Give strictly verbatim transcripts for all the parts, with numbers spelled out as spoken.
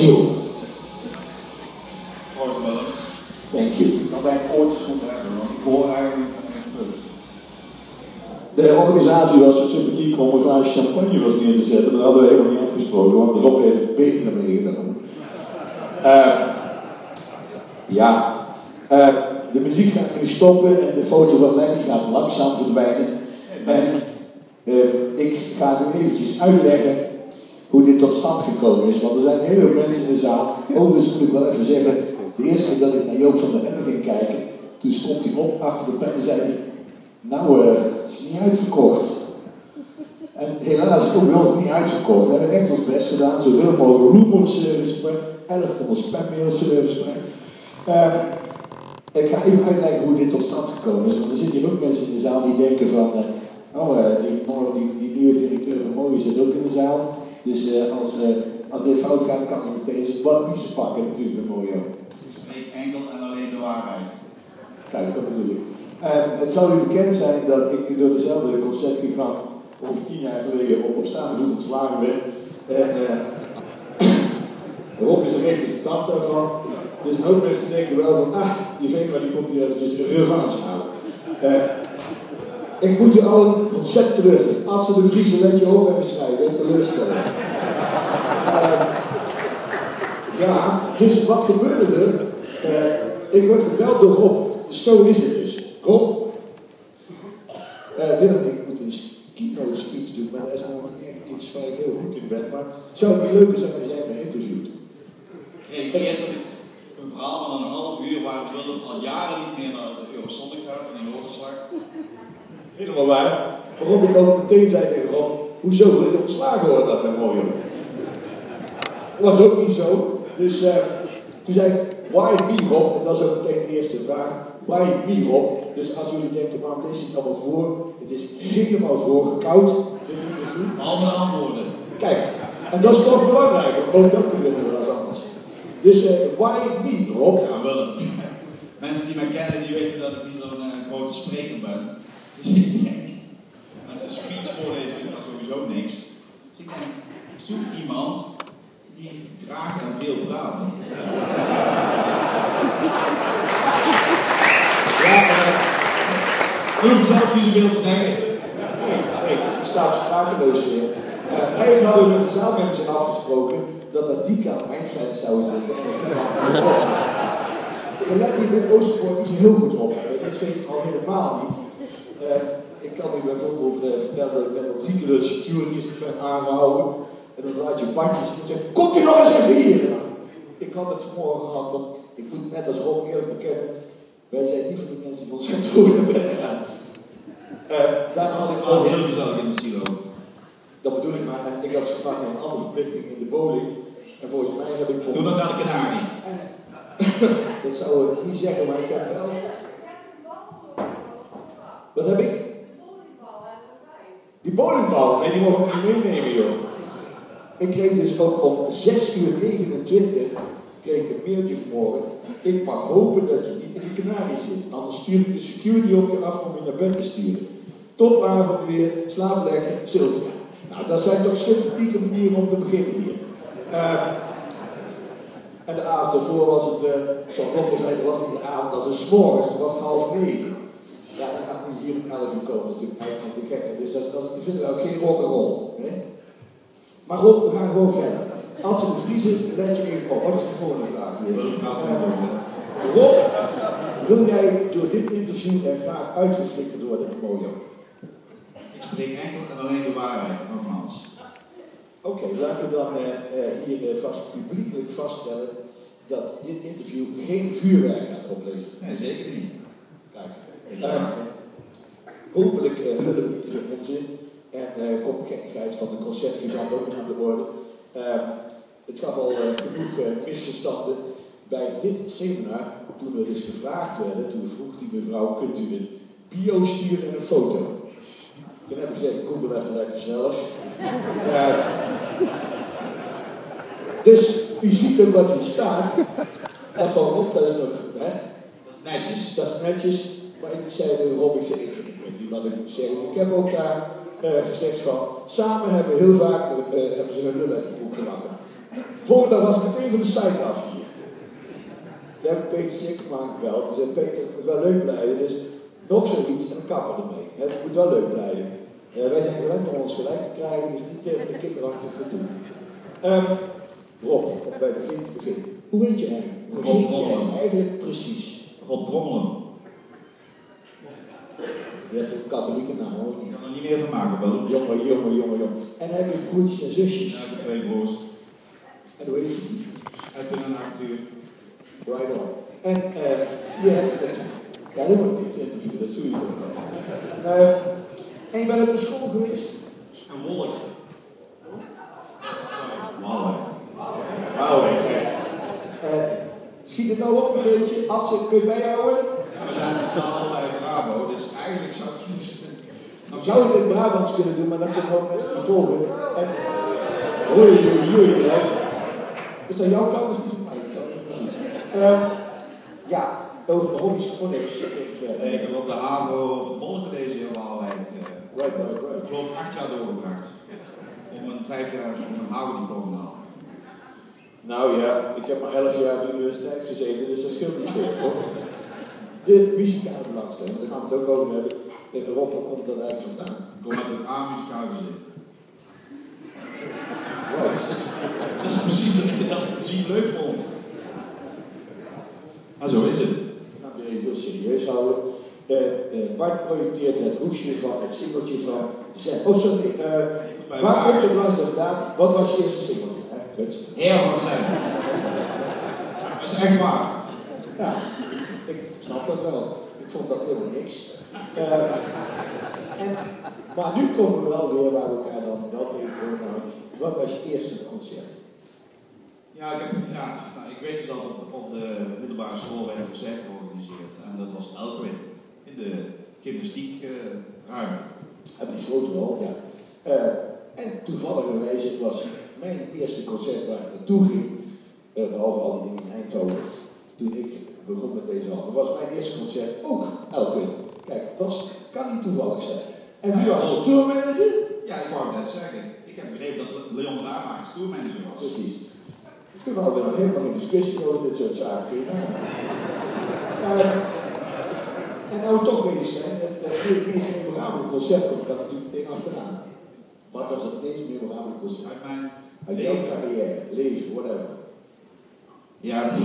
Angel. Proost Willem. Thank you. Dat wij oortjes moeten hebben, want ik hoor eigenlijk echt veel. De organisatie was zo sympathiek om een glaasje champagne voor ons neer te zetten, maar dat hadden we helemaal niet afgesproken, want Rob heeft het betere meegenomen. Uh, ja, uh, de muziek gaat nu stoppen en de foto van Lemmy gaat langzaam verdwijnen. En uh, ik ga nu eventjes uitleggen hoe dit tot stand gekomen is, want er zijn heel veel mensen in de zaal. Overigens moet ik wel even zeggen, de eerste keer dat ik naar Joop van der Ende ging kijken, toen stond hij op achter de pen en zei hij, nou, uh, het is niet uitverkocht. En helaas is het ook wel niet uitverkocht. We hebben echt ons best gedaan, zoveel mogelijk rumor service brengen, elfhonderd spammail service brengen. Uh, ik ga even uitleggen hoe dit tot stand gekomen is, want er zitten hier ook mensen in de zaal die denken van, uh, oh, uh, die, die, die nieuwe directeur van Mooie zit ook in de zaal. Dus uh, als, uh, als dit fout gaat, kan hij meteen zijn biezen pakken natuurlijk met Mooie. Ik spreek enkel en alleen de waarheid. Kijk, dat bedoel ik. Uh, het zal u bekend zijn dat ik door dezelfde concertgigant over tien jaar geleden op, op staande voet ontslagen ben. En uh, Rob is een representant daarvan. Dus een hoop mensen denken wel van, ah, die Venema die komt hier eventjes revanche halen. Uh, ik moet u allen ontzettend teleurstellen. Als ze de Vriezen, let je op even schrijven, teleurstellen. Uh, ja, dus wat gebeurde er? Uh, ik werd gebeld door Rob. Zo is het dus. Rob? Uh, Willem, ik moet een keynote speech doen, maar dat is nog echt iets waar ik heel goed in ben. Maar zou het niet leuker zijn als jij me interviewt? Ik eerst dat ik een verhaal van een half uur waar Willem al jaren niet meer naar de Eurosonic gaat en in Hoorgeslag. Helemaal waar. Waarop ik ook meteen zei tegen Rob, hoezo wil je ontslagen worden dat bij Mojo? Dat was ook niet zo. Dus uh, toen zei ik, why me Rob? En dat is ook meteen de eerste vraag. Why me Rob? Dus als jullie denken, waarom lees ik het allemaal voor? Het is helemaal voorgekoud, dit interview. Al de antwoorden. Kijk, en dat is toch belangrijk, want ook dat gebeurt wel eens anders. Dus uh, why me Rob? Ja, Willem. Mensen die mij kennen, die weten dat ik niet zo'n uh, grote spreker ben. Dus ik denk, een speech voorlezen is dat sowieso niks. Dus ik denk, ik zoek iemand die graag en veel praat. Ja, uh, ik hoef zelf niet zoveel te zeggen. Nee, nee, ik sta op sprakeloos weer. Uh, eigenlijk hadden we met de zaalmanager afgesproken dat dat die kant mijn fans zouden zitten. Ze letten hier in Oosterpoort niet zo heel goed op. Dit vind ik al helemaal niet. Uh, ik kan u bijvoorbeeld uh, vertellen dat ik net al drie keer de securities ben aangehouden. En dan laat je bandjes en zeggen, komt u nog eens even hier! Ik had het vanmorgen gehad, want ik moet net als Rob eerlijk bekennen, wij zijn niet van de mensen die ontzettend vroeg naar bed gaan. Uh, daar had ik al heel gezellig in de silo. Dat bedoel ik maar, en ik had vandaag nog een andere verplichting in de bowling. En volgens mij heb ik... Doe dan naar de Canarie. Dat zou ik niet zeggen, maar ik heb wel... Wat heb ik? Die bowlingbal, nee, die mogen we niet meenemen, joh. Ik kreeg dus ook om zes uur negenentwintig kreeg ik een mailtje vanmorgen. Ik mag hopen dat je niet in de Canarie zit, anders stuur ik de security op je af om je naar bed te sturen. Topavond weer, slaap lekker, Sylvia. Nou, dat zijn toch sympathieke manieren om te beginnen hier. Uh, en de avond ervoor was het, uh, zoals Rob zei, dat was niet de avond als een 's morgens, het was half negen. Ja, dan gaat nu hier om elf uur komen, dat is natuurlijk eigenlijk van de gekke. Dus dat, dat, dat vinden we ook geen rock'n'roll. Maar Rob, we gaan gewoon verder. Als we vriezen, let je even op. Wat is de volgende vraag? Uh, Rob, wil jij door dit interview er graag uitgeflikkerd worden, Mojo? Ik spreek enkel en alleen de waarheid, nogmaals. Oké, okay, laten we dan uh, uh, hier uh, vast publiekelijk vaststellen dat dit interview geen vuurwerk gaat opleveren. Nee, zeker niet. Kijk, uh, hopelijk uh, hulp niet te veel onzin en uh, komt de gekkigheid van de concertgigant ook nog aan de orde. Uh, het gaf al uh, genoeg uh, misverstanden bij dit seminar, toen we dus gevraagd werden, toen vroeg die mevrouw, kunt u een bio sturen en een foto? Toen heb ik gezegd, Google even lekker zelf. Uh, dus u ziet ook wat hier staat. Dat van Rob, dat is nog, hè? Dat is netjes. Dat is netjes. Maar ik zei tegen Rob, ik zei, ik, ik weet niet wat ik moet zeggen. Ik heb ook daar uh, gezegd van, samen hebben we heel vaak, uh, hebben ze hun lul uit de broek gelachen. Volgende dag was ik meteen van de site af hier. Daar heb ik Peter Sikkerman gebeld. Die zei, Peter, het moet wel leuk blijven. Dus nog zoiets en een kapper ermee. Het moet wel leuk blijven. Uh, wij zijn gewend om ons gelijk te krijgen, dus niet even de kinderachtig te doen. Um, Rob, om bij het begin te beginnen. Hoe heet je eigenlijk? Hoe heet je eigenlijk, eigenlijk precies? Rob Trommelen. Je hebt een katholieke naam, hoor. Ik kan er niet meer van maken, wel. Jongen, jongen, jongen, jongen. En heb je broertjes en zusjes? Ja, ik heb twee broers. En hoe heet je? Ik ben een acteur. Right on. En uh, je hebt het. Ja, dat wordt niet interview, dat doe je toch wel. Uh, en je bent op de school geweest? Een wolk. Wauw. Wauw, kijk. Uh, schiet het al op een beetje? Als ik kun je bijhouden? Ja, we zijn allebei Brabo, dus eigenlijk zou ik kiezen. Nou, zou je het in Brabants kunnen doen, maar dan kunnen ook mensen niet volgen. En... Oei, oei, oei, hè. Is dat jouw kant of niet mijn kant? Uh, ja, over de hobby's gewoon niks. Nee, ik heb op de HAVO de Molkenlezen in Waalwijk. Uh, right, right, right. Ik geloof acht jaar doorgebracht. Om een vijf jaar om een HAVO-diploma te halen. Nou ja, ik heb maar elf jaar op de universiteit gezeten, dus dat scheelt niet veel, toch? De muzikale belangstelling, daar gaan we het ook over hebben. Rob, waar komt dat eigenlijk vandaan? Ik kom uit een A-muzikaal gezin. Right. Dat is precies wat ik dat muziek leuk vond. Maar zo is het. We gaan het weer even heel serieus houden. Uh, uh, Bart projecteert het hoesje van het singeltje van Zen. Oh, sorry. Uh, waar komt de belangstelling vandaan? Wat was je eerste singeltje? Eh, kut. Heer van Zen. Dat is echt waar. Ja, ik snap dat wel. Ik vond dat helemaal niks. Uh, en, maar nu komen we wel weer waar we elkaar dan wel tegenkomen. Nou, wat was je eerste concert? Ja, ik, heb, ja nou, ik weet dus dat op, op de middelbare school werd een concert georganiseerd. En dat was Elkwin in de gymnastiek uh, ruimte. Heb je die foto al? Ja. Uh, en toevalligerwijze was mijn eerste concert waar ik naartoe ging, uh, behalve al die dingen in Eindhoven, toen ik begon met deze handen, was mijn eerste concert ook Elkwin. Kijk, dat kan niet toevallig zijn. En wie was de tourmanager? Ja, ik wou het net zeggen. Ik heb begrepen dat Leon Daarmakers tourmanager was. Precies. Toen hadden we nog helemaal geen discussie over dit soort zaken. Uh, en nou we toch bezig zijn, het, het meest memorabele concert komt daar natuurlijk meteen achteraan. Wat was het meest memorabele concert? Uit mijn Uit jouw carrière, leven, whatever. Ja, dat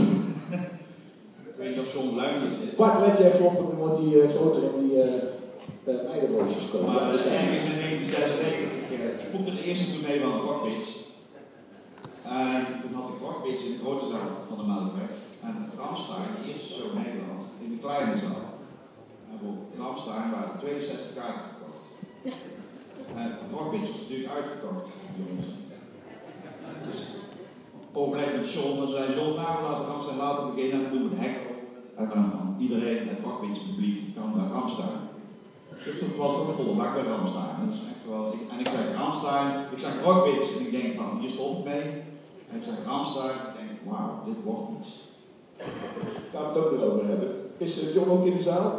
ik weet niet of John Luijenders is. Bart, let je even op, dan wordt die uh, foto van die uh, uh, meidenroosjes komen. Maar ja, dat is ergens in negentien zesennegentig. Uh, ik boekte de eerste tournee van Rock Beach. En toen had ik Rock Beach in de grote zaal van de Melkweg. En Rammstein, de eerste show in Nederland, in de kleine zaal. En voor Rammstein waren er tweeënzestig kaarten verkocht. En Rock Beach was natuurlijk uitverkocht, jongens. Dus overleg met John, dan zei John, nou laten Rammstein later beginnen en dan doen we de hek op. En dan kan iedereen, het Rock Beach publiek, kan naar Rammstein. Dus toen was het ook volle bak bij Rammstein. Dat is echt wel, ik, en ik zeg Rammstein, ik zeg Rock Beach en ik denk van, hier stond het mee. En ik zeg Rammstein en ik denk, wauw, dit wordt iets. Daar gaan we het ook weer over hebben. Is uh, John ook in de zaal?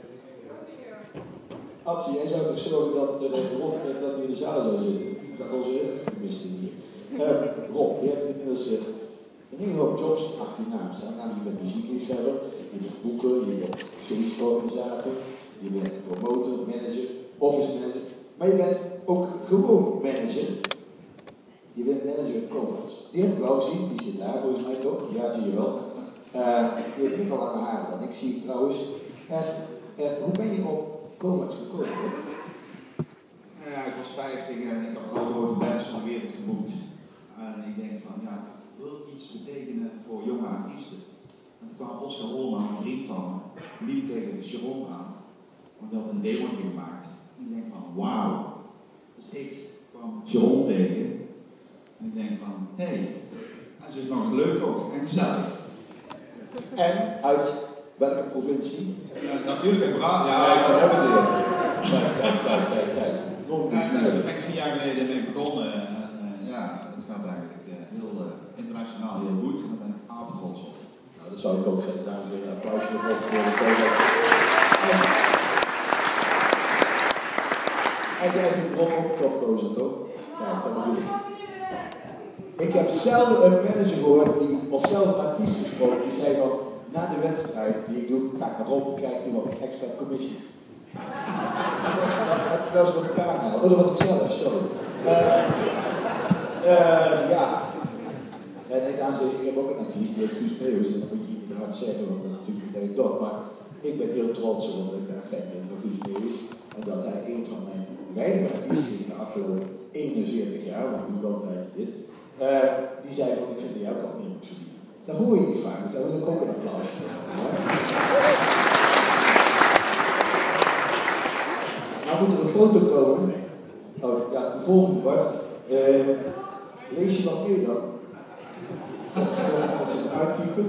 Adsie, jij zou toch zorgen dat, uh, Rob, uh, dat hij in de zaal zou zitten? Dat onze tenminste hier. Uh, Rob, je hebt inmiddels uh, een hele hoop jobs achter je naam staan. Nou, je bent muziekliefhebber, je bent boeker, je bent feestorganisator, je bent promotor, manager, office manager. Maar je bent ook gewoon manager. Je bent manager in Kovacs. Die heb ik wel gezien, die zit daar volgens mij toch? Ja, zie je wel. Uh, die heeft minder lange haren dan ik, zie ik trouwens. En uh, hoe ben je op Kovacs gekomen? Nou ja, ik was vijftig en ik had al grote bands van de wereld geboekt. En ik denk van, ja, ik wil iets betekenen voor jonge artiesten. En toen kwam Oscar Holman, een vriend van me, liep tegen Sharon aan. Want die had een demontje gemaakt. En ik denk van, wauw. Dus ik kwam Sharon tegen. En ik denk van, hé, hey, ze is nog leuk ook en gezellig. En uit welke provincie? Ja, natuurlijk in Brabant. Ja, ja, daar hebben we het weer. Kijk, kijk, kijk, kijk, kijk. En uh, daar ben ik vier jaar geleden mee begonnen. En uh, ja, het gaat eigenlijk uh, heel uh, internationaal heel goed. En daar ben ik apen trots op. Nou, dat zou ik ook zeggen, dames en heren. Een applaus voor Rob voor de Kovacs. En jij vindt Rob ook topgozer, toch? Kijk, dat bedoel ik. Ik heb zelden een manager gehoord, die, of zelfs een artiest gesproken, die zei van, na de wedstrijd die ik doe, ga ik naar Rob, dan krijgt hij wat extra commissie. Dat heb ik wel eens met elkaar gehaald. Oh, dat was ik zelf, sorry. Uh, uh, ja. En nee, dames en heren, ik heb ook een artiest, die heet Guus Meeuwis, en dat moet je niet hard zeggen, want dat is natuurlijk niet echt dot, maar ik ben heel trots op dat ik daar gek ben van Guus Meeuwis. En dat hij een van mijn weinige artiesten is in de afgelopen eenenveertig jaar, want ik doe altijd dit, uh, die zei van, ik vind dat jij ook al meer moet verdienen. Dat hoor je niet vaak, dus daar wil ik ook een applausje voor. Nou moet er een foto komen. Oh ja, de volgende Bart. Uh, lees je wat meer dan? Als je het uittypen.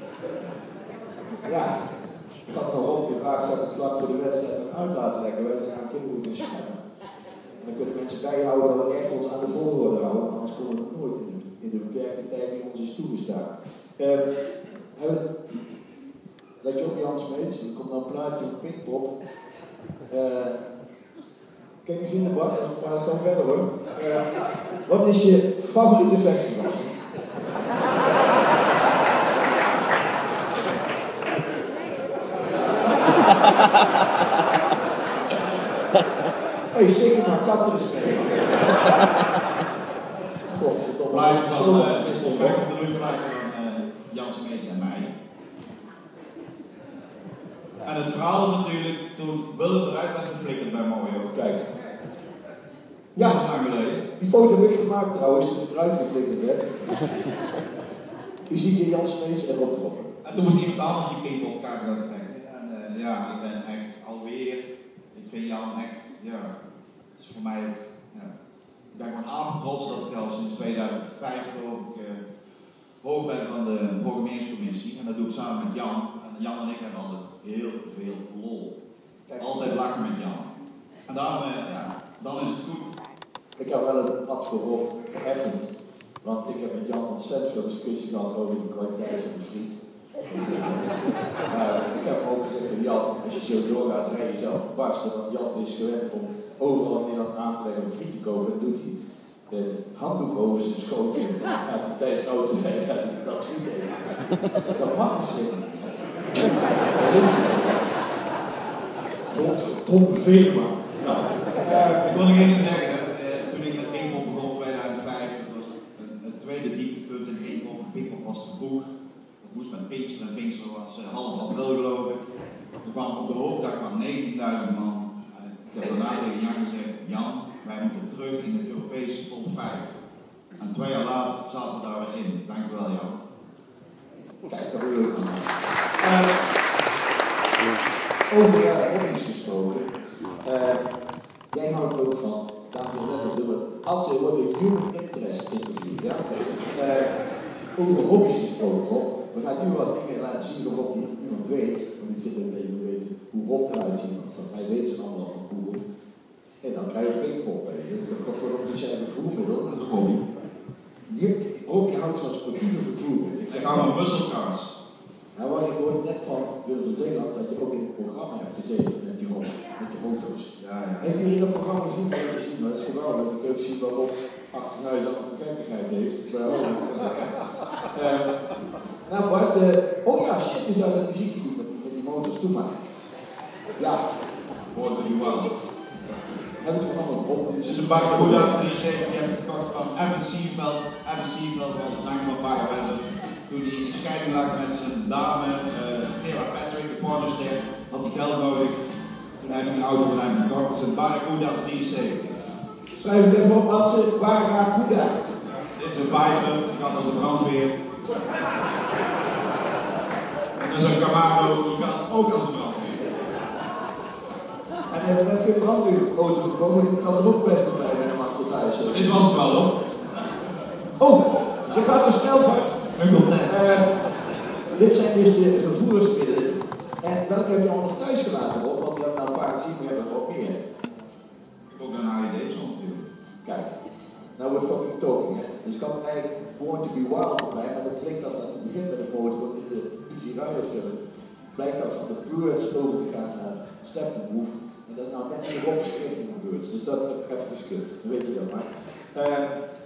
Ja, ik had al rond gevraagd, zou ik het vlak voor de wedstrijd uit laten leggen. Wij zijn eigenlijk heel goed in spellen. Dan kunnen mensen bijhouden dat we echt ons aan de volgorde houden, anders komen we nog nooit in de, in de beperkte tijd die ons is toegestaan. Uh, hebben, dat je ook Jan Smeets, er komt dan een plaatje op Pinkpop. Uh, Kan je vinden, Bart? We gaan gewoon verder hoor. Uh, wat is je favoriete festival? Hé, hey, zeker maar katten is mee. Godverdomme. Blijf van de nu blijven van uh, Jan Smeets en mij. En het verhaal is natuurlijk, toen Willem eruit was geflikkerd bij Mojo. Kijk. Ja, dat is lang geleden. Die foto heb ik gemaakt trouwens, toen ik eruit geflikkerd werd. Je ziet hier Jan Smeets erop trokken. En toen moest iemand anders die pink op elkaar gaan trekken. En uh, ja, ik ben echt alweer, ik vind Jan echt, ja, dat is voor mij, ja, ik ben gewoon apen trots dat ik al sinds tweeduizend vijf geloof ik uh, hoog ben van de programmeringscommissie. En dat doe ik samen met Jan. En Jan en ik hebben altijd heel veel lol. Kijk, altijd lachen met Jan. En dan, uh, ja, dan is het goed. Ik heb wel een pad voor Rob geëffend, want ik heb met Jan ontzettend veel discussie gehad over de kwaliteit van de friet. uh, ik heb ook gezegd van Jan, als je zo doorgaat, rij je zelf te barsten, want Jan is gewend om overal in Nederland aan te leggen om friet te kopen. En dan doet hij de handdoek over zijn schoot en dan gaat hij tijdens het auto rijden en dat friet eten. Dat mag misschien niet. Godverdomme veel man. Nou, uh, ik wil nog één ding zeggen. Uh, toen ik met Pinkpop begon in tweeduizend vijf, dat was een, een tweede dieptepunt in Pinkpop. Pinkpop was te vroeg. Dat moest met Pinkster en Pinkster was uh, half april geloof ik. We kwamen op de hoofddag van negentienduizend man. Uh, ik heb daarna tegen Jan gezegd, Jan, wij moeten terug in de Europese top vijf. En twee jaar later zaten we daar weer in. Dank u wel Jan. Kijk, dat wil ik nog. Uh, over uh, hobby's gesproken. Uh, jij houdt ook van, dames en heren, als er wordt een human interest interview. Ja? Uh, over hobby's gesproken, Rob. We gaan nu wat dingen laten zien waarop die iemand weet. Want ik vind dat je moet weten hoe Rob eruit ziet. Want hij weet ze allemaal van Google. En dan krijg je Pinkpop bij. Dus dat komt wel op een zijn vervoermiddel. Dat is een hobby. Je, Rob, je houdt van sportieve vervoermiddelen. Ik hou van muscle cars. Nou, ik hoorde net van Willem van Zeeland dat je ook in het programma hebt gezeten met die, met die auto's. Ja, ja. Heeft u in dat programma gezien? Dat heeft gezien, maar dat is geweldig. Ik heb ook zien waarop achterhuis al de gekkigheid heeft. uh, nou Bart, uh, oh ja, shit, je zou dat muziekje doen met, met die motors toe maken. Ja. Voor de nieuwe auto. Heb ik van allemaal op. Dit is een Barracuda drieënzeventig, die heb ik gekocht van Evan Seaveld. Evan Seaveld was een zanger van Barracuda. Toen hij in scheiding lag met zijn dame, uh, Tara Patrick, de pornoster, had hij geld nodig. Toen heb ik een auto van hem gekocht, dat is een Barracuda drieënzeventig. Schrijf het even op, Adse, Barracuda. Dit is een Viper, die gaat als een brandweer. En dat is een Camaro, die gaat ook als een brandweer. En je hebt net geen brandweerauto gekomen, ik kan er ook best op bij en maakt tot huis. Dit was het wel hoor. Oh, je gaat te snel, Bart. Uh, dit zijn dus de vervoersmiddelen. En welke heb je al nog thuis gelaten op? Want we hebben nou een paar gezien, we hebben er ook meer. Ik heb ook een H I D zo natuurlijk. Kijk, nou we're fucking talking. Hè. Dus ik had eigenlijk Born to be Wild op mij, maar dat blijkt dat aan het begin met de motor, want in de Easy Rider film blijkt dat van de Birds over te gaan naar Steppenwolf. En dat is nou net in de opzicht richting de Birds. Dus dat heb ik even geskut. Dan weet je dat maar. Uh,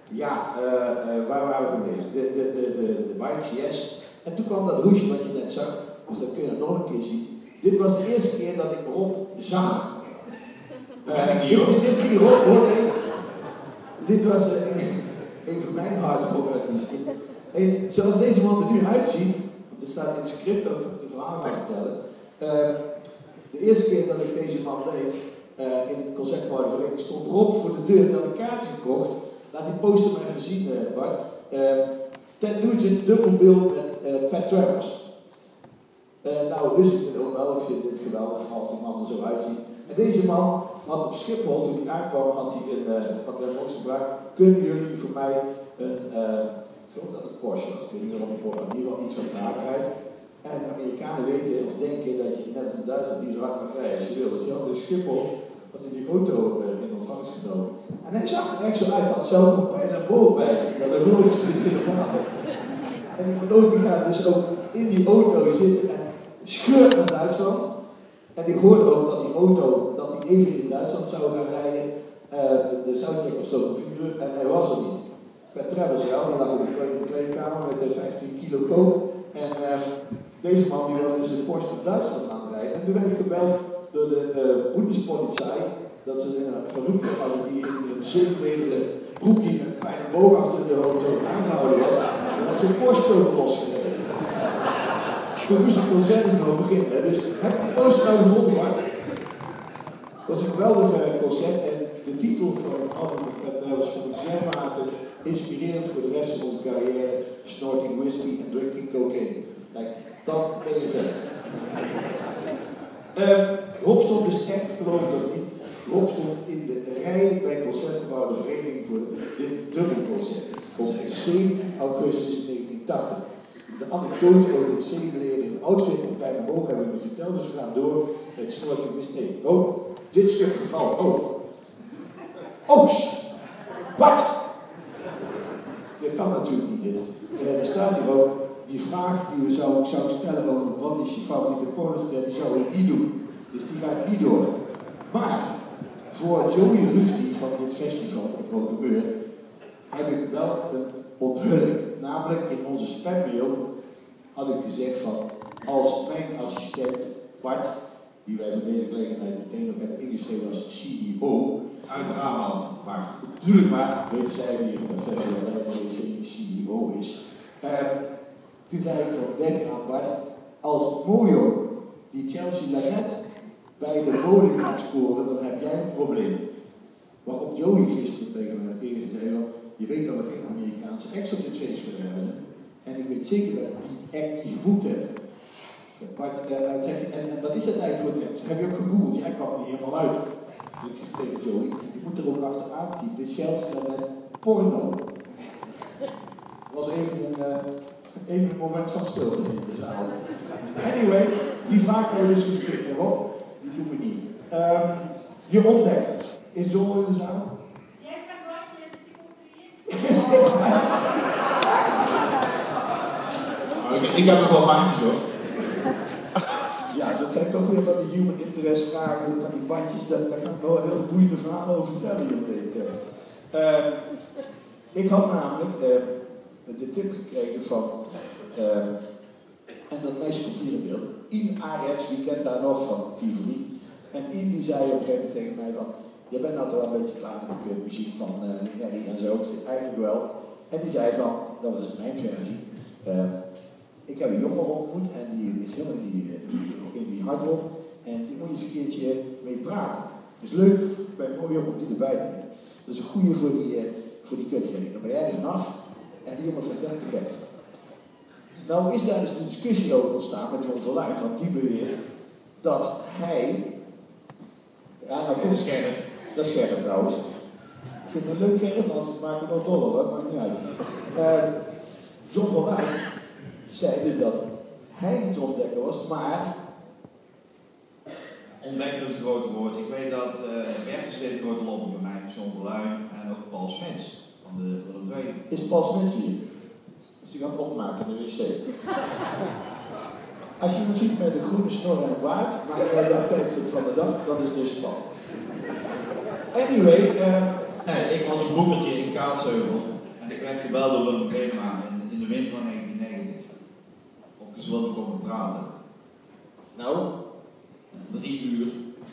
Ja, uh, uh, waar waren we gebleven? De, de, de, de, de bikes, yes. En toen kwam dat roesje wat je net zag, dus dat kun je nog een keer zien. Dit was de eerste keer dat ik Rob zag. Uh, dit is dit niet Rob hoor, nee. Dit was uh, een, een van mijn hardrock-artiesten. En zoals deze man er nu uitziet, want er staat in het script ook de verhaal gaan vertellen. Uh, de eerste keer dat ik deze man deed, uh, in het Concertgebouw de Vereniging, stond Rob voor de deur, dat een kaartje gekocht. Laat die poster maar even zien, uh, Bart. Uh, Ted Nugent, dubbelbill met uh, Pat Travers. Uh, nou, dus ik het ook wel, ik vind dit geweldig als die man er zo uitziet. En deze man had op Schiphol, toen hij aankwam, had hij een, uh, had hij ons gevraagd, kunnen jullie voor mij een, uh, ik geloof dat het Porsche was, ik weet niet meer of een Porsche, in ieder geval iets van traag rijdt. En de Amerikanen weten of denken dat je net als in Duitsland niet zo hard mag rijden als je wil. Dus hij had in Schiphol, had hij die auto uh, in ontvangst genomen. En hij zag er echt zo uit, had zelf nog bijna een boom bij zich, dat geloof ik niet helemaal. En die piloot die gaat dus ook in die auto zitten en scheurt naar Duitsland. En ik hoorde ook dat die auto, dat hij even in Duitsland zou gaan rijden. Uh, de, de soundcheck was toch om vier uur en hij was er niet. Pat Travers, ja, die lag in de kleedkamer met uh, vijftien kilo coke. En uh, deze man die wilde dus een Porsche naar Duitsland aan rijden. En toen werd ik gebeld door de uh, Bundespolizei, dat ze een verroepte hadden die in een zonlederen broekje en bijna boog achter de auto aangehouden was. En had ze een Porsche losgereden. Toen moest het concert nog beginnen. Dus heb ik de poster nou gevonden, Bart. Dat was een geweldig uh, concert en de titel van het album van Pat Travers vond ik dermate inspirerend voor de rest van onze carrière. Snorting whisky en drinking cocaine. Kijk, dan ben je vet. Uh, Rob stond dus echt, geloof ik dat niet, Rob stond in de rij bij het Concertgebouw de Vereniging voor dit dubbelconcert. Op zeventien augustus negentien tachtig. De anekdote over het zedenleden in outfit op pijn en boog hebben we nu verteld, dus we gaan door met Snorting wist nee. Oh, dit stuk geval. Oh. Oh, Bart! Dat kan natuurlijk niet dit. Uh, er staat hier ook, die vraag die we zouden zou stellen over wat is je favoriete pornoster, die zou ik niet doen. Dus die ga ik niet door. Maar, voor Joey Ruchti van dit festival, het programmeur, heb ik wel een onthulling. Namelijk in onze spammail had ik gezegd van, als mijn assistent Bart, die wij van deze gelegenheid meteen ook hebben ingeschreven als C E O, uit Brabant, Bart. Natuurlijk maar, weet zij hier van de festival dat hij C E O is. Uh, toen zei ik van, denk aan Bart, als Mojo die Chelsea Lanet bij de bowling gaat scoren, dan heb jij een probleem. Waarop Joey gisteren tegen me tegen zei, je weet dat we geen Amerikaanse acts op dit feest willen hebben. En ik weet zeker dat die act die geboekt heeft. Bart uh, zegt, en, en wat is dat eigenlijk voor een act? Heb je ook gegoogeld? Die act kwam er niet helemaal uit. Dus ik zeg tegen Joey, je moet er ook achteraan typen, Chelsea Lanet porno. Dat was even een, uh, even een moment van stilte in de zaal. Anyway, die vraag wordt dus geschikt erop. Die doen we niet. Um, je ontdekker. Is John in de zaal? Jij gaat Bart, je hebt die nou, ik, ik heb nog wel bandjes hoor. Ja, dat zijn toch weer van die human interest vragen, van die bandjes, daar, daar kan ik wel heel boeiende verhalen over vertellen in deze tijd. Uh, ik had namelijk uh, de tip gekregen van, uh, en dat meisje komt hier in beeld, Ian Arets, wie kent daar nog van Tivoli. En Ian die zei op een gegeven moment tegen mij van, je bent nou toch wel een beetje klaar met de muziek van uh, Harry en zo, ik zit eigenlijk wel. En die zei van, dat was dus mijn versie, uh, ik heb een jongen ontmoet en die is heel in die, uh, in die hardrock en die moet je eens een keertje mee praten. Dus leuk, bij een mooie om die erbij te nemen. Dat is een goeie voor die, uh, voor die kutherrie. Dan ben jij er vanaf en die jongen vindt het te gek. Nou is daar dus een discussie over ontstaan met John Verluijn, want die beweert dat hij... Ja, nou komt Gerrit. Dat is Gerrit trouwens. Ik vind het leuk Gerrit, anders maken we nog dollar hoor, maakt niet uit. Uh, John Verluijn zei dus dat hij niet ontdekker was, maar... Ontdekker is een grote woord. Ik weet dat uh, Bertus deed een grote lobby voor mij, John Verluijn en ook Paul Smits van de Willem twee. Is Paul Smits hier? Dus die gaat opmaken in de wc. Als je iemand ziet met een groene snor en baard, maar je hebt dat tijdstip van de dag, dat is dus Paul. Anyway, uh, nee, ik was een boekertje in Kaatsheuvel En ik werd gebeld door Willem Venema in, in de winter van negentien negentig. Of ik eens wilde komen praten. Nou? Drie uur.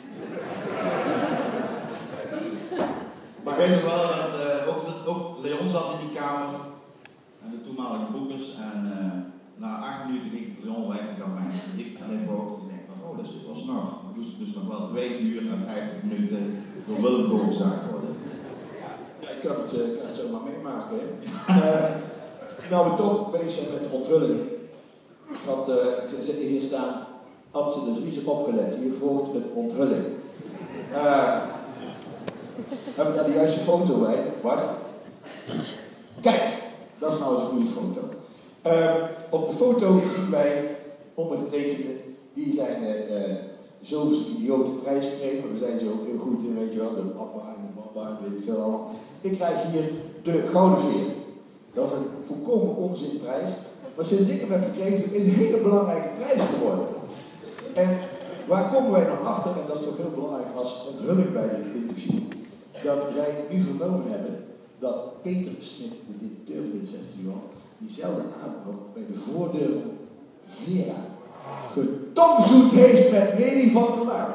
Maar weet je wel dat uh, ook, ook Leon zat in die kamer. En de toenmalige boekers. En uh, na acht minuten ging Leon weg. En gaf mij een dik knipoog. Ik denk van, oh, dat is wel snor. Maar moest dus nog wel twee uur en vijftig minuten door Willem doorgezaagd worden. Ja, ik kan het, uh, kan het zomaar meemaken. uh, nou, we toch bezig zijn met de onthulling. Ik had uh, hier staan, had ze de Vries opgelet. Hier volgt een onthulling. Uh, hebben we daar de juiste foto bij? Wat? Kijk, dat is nou eens een goede foto. Uh, op de foto zien wij ondergetekenden, die zijn uh, uh, zoveel idiote prijs gekregen, want daar zijn ze ook heel goed in, weet je wel, de Abba en de Bamba en weet ik veel allemaal. Ik krijg hier de Gouden Veer. Dat is een volkomen onzinprijs, maar sinds ik hem heb gekregen is het een hele belangrijke prijs geworden. En waar komen wij dan achter, en dat is toch heel belangrijk als onthulling bij dit interview, dat wij nu vernomen hebben dat Peter Smit, de directeur van dit festival, diezelfde avond nog bij de voordeur van Vera getongzoet heeft met Leni van der Laan.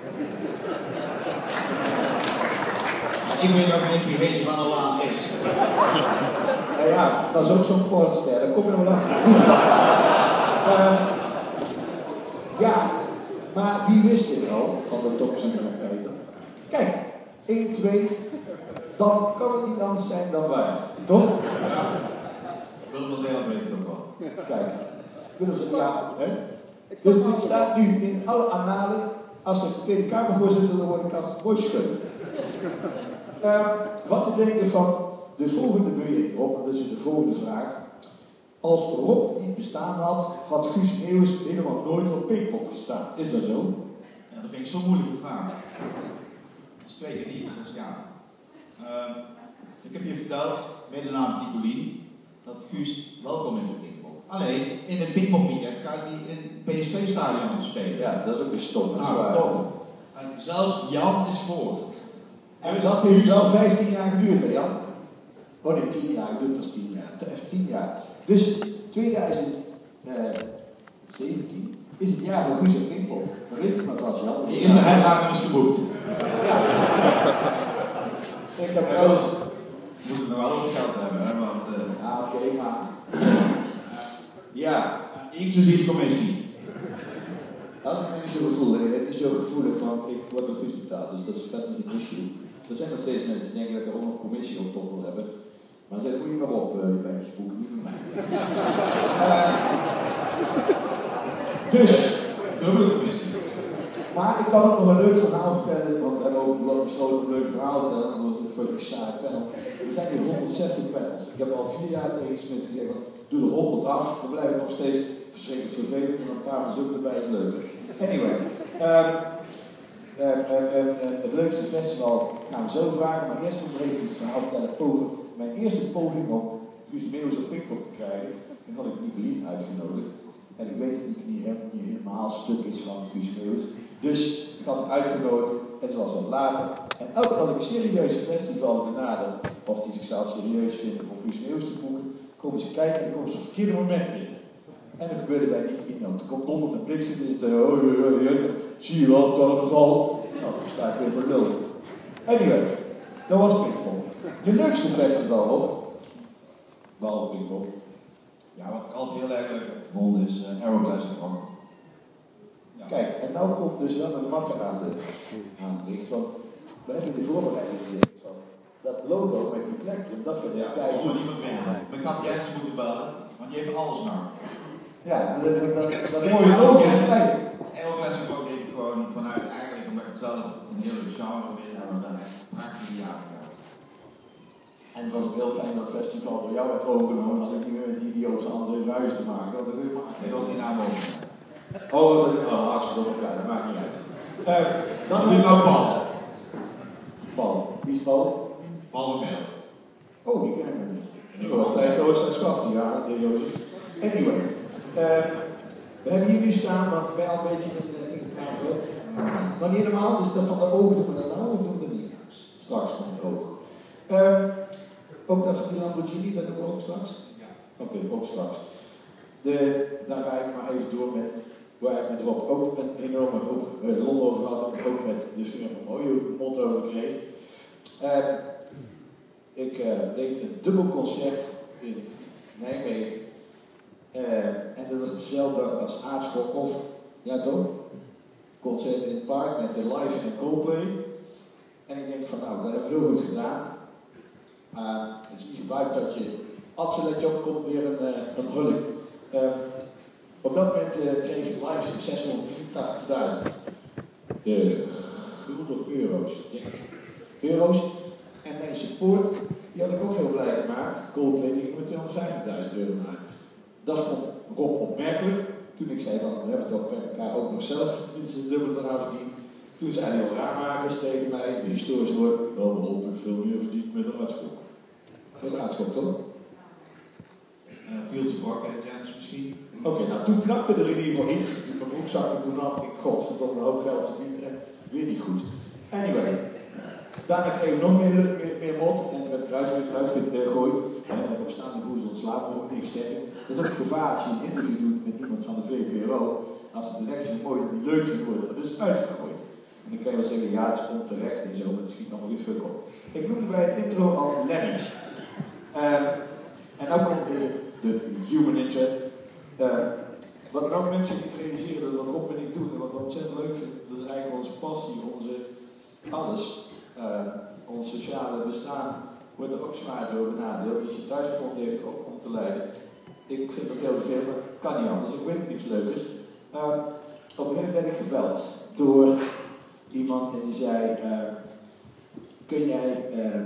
Ik weet nog niet wie Leni van der Laan is. Nou ja, dat is ook zo'n pornster, daar kom je nog wel achter. uh, ja, maar wie wist dit al van de tongzoeter van Peter? Kijk, één, twee, dan kan het niet anders zijn dan waar, toch? Ja. Willem van Zeeland weet het ook wel. Kijk, Willem van ja, hè? Dus dit staat nu in alle annalen. Als er Tweede Kamervoorzitter wil worden, kan het mooi schudden. Uh, wat te denken van de volgende bewering, Rob, dat is de volgende vraag. Als Rob niet bestaan had, had Guus Meeuwis helemaal nooit op Pinkpop gestaan. Is dat zo? Ja, dat vind ik zo'n moeilijke vraag. Dat is twee keer niet, dus ja. Uh, ik heb je verteld, met de naam Nicolien, dat Guus welkom is op Pinkpop. Alleen, in een Pinkpop weekend gaat hij in het P S V-stadion spelen. Ja, dat is ook weer stom. Nou, top. En zelfs Jan is voor. En dus dat heeft wel vijftien jaar geduurd, hè Jan? Oh nee, tien jaar, ik doe pas tien jaar. Even tien jaar. Dus tweeduizend zeventien is het jaar voor Guus op Pinkpop. Dan weet ik maar vast, Jan. De eerste headliner is geboekt. Ja. Ik heb trouwens... We moeten nog wel over geld hebben, hè, want... Uh, ja, oké, okay, maar... ja. Inclusief commissie. Dat is niet zo gevoelig, niet zo gevoelig, want ik word nog goed betaald, dus dat is vet met een issue. Er zijn nog steeds mensen die denken dat ik er ook nog commissie op top wil hebben. Maar zeg, moet je maar op, uh, je bandje boeken, niet met mij. uh, dus... Dubbele commissie. Maar ik kan ook nog een leuk verhaal vertellen, want we hebben ook wel besloten om een leuk verhaal te vertellen, anders wordt het een fucking saai panel. Er zijn hier honderdzestig panels. Ik heb al vier jaar tegen Smit gezegd, doe er honderd af, dan blijf ik nog steeds verschrikkelijk vervelend, en een paar verzoeken erbij is leuker. Anyway, um, uh, uh, uh, uh, het leukste festival gaan we zo vragen, maar eerst moet ik even iets verhaal vertellen over mijn eerste poging om Guus Meeuwis op Pinkpop te krijgen. Toen had ik Nicolien uitgenodigd. En ik weet dat Nicolien helemaal niet helemaal stuk is van Guus Meeuwis. Dus ik had hem uitgenodigd, het was wat later. En elke keer als ik serieuze festivals benader, of die zichzelf serieus vinden om Guus Meeuwis te boeken, komen ze kijken en dan komen ze op het verkeerde moment binnen. En dat gebeurde bij Nicolien. Nou, toen komt donder de bliksem, is het, oh, oh, oh, oh, zie je wel, carnaval. Nou, dan sta ik weer voor nul. Anyway, dat was Pinkpop. Je leukste festival op, behalve Pinkpop. Ja, wat ik altijd heel erg leuk heb gevonden is uh, Aeroglass Rock. Ja. Kijk, en nou komt dus wel een makker aan de aan het licht, want we hebben de voorbereiding gezegd van dat logo met die plekje, dat vind ik Ja, kijk. ik moet niemand vinden. Ik had Jens moeten bellen, want die heeft alles nou. Ja, dat is dat, dat mooie logo is tijd. Aeroglass Rock deed ik gewoon vanuit eigenlijk omdat ik het zelf een hele genre vind en dan echt prachtige jaren gehad. En het was ook heel fijn dat het festival door jou werd overgenomen, had ik niet meer met die idiootse André Ruijs te maken. Dat is helemaal Ik wil die naam over. oh, was het? Oh, hartstikke op elkaar, dat maakt niet uit. Uh, dan doe ik ook Paul. Paul. Wie is Paul? Paul van Meel. Oh, die ken ik nog niet. Ik wil altijd Oost en Schaft, ja, de Jozef. Anyway. Uh, we hebben hier nu staan, want ik ben al een beetje in de uh, maar niet helemaal, dus dat van de ogen doen we dat nou of doen we dat niet? Straks komt het oog. Uh, Ook dat van die Lamborghini, dat doen we ook straks? Ja. Oké, okay, ook straks. De, daar ga ik maar even door met waar ik met Rob ook een enorme hoop uh, lol over had, en ook met de firma een mooie mot over kreeg. Uh, ik uh, deed een dubbel concert in Nijmegen. Uh, en dat was dezelfde dag als Aardschok of, ja toch? Concert in het park met de live en Coldplay. En ik denk van nou, dat hebben we heel goed gedaan. Uh, het is niet gebruikt dat je, als je dat job komt, weer een, uh, een hulp. Uh, op dat moment uh, kreeg ik live zeshonderddrieëntachtigduizend de gulden of euro's, denk ik. Euro's. En mijn support, die had ik ook heel blij gemaakt. Coldplay die ging met tweehonderdvijftigduizend euro naar. Dat vond Rob opmerkelijk. Toen ik zei van, we hebben toch bij elkaar ook nog zelf minstens een dubbele eraan verdiend. Toen zeiden al raammakers tegen mij, de historisch woord, wel Rob en veel meer verdiend met een Aardschok. Dat is Aardschok toch? Uh, Fields of Rock, Jens misschien. Oké, okay, nou toen knapte er in ieder geval iets. Mijn broek zakte toen af. Ik godverdomme een hoop geld verdiend en weer niet goed. Anyway, daarna kreeg ik nog meer, meer, meer mot en toen werd ik eruit, eruit gegooid. En op staande voet ontslapen, moet ik niks zeggen. Dat is ook het gevaar als je een interview doet met iemand van de V P R O. Als de directie mooi en niet leuk vindt, wordt er dus uitgegooid. En dan kan je wel zeggen, ja, het komt terecht en zo, maar het schiet allemaal weer fuck op. Ik noemde bij het intro al Lemmy. Uh, en nu komt even de human interest. Uh, wat nou mensen niet realiseren, dat wat Rob en ik doen en wat we ontzettend leuk vinden, dat is eigenlijk onze passie, onze alles. Uh, ons sociale bestaan wordt er ook zwaar door benadeeld. Als je thuisfront heeft ook om te leiden. Ik vind dat heel veel, maar kan niet anders. Ik weet niks leukers. Uh, op een gegeven moment werd ik gebeld door iemand en die zei, uh, kun jij uh,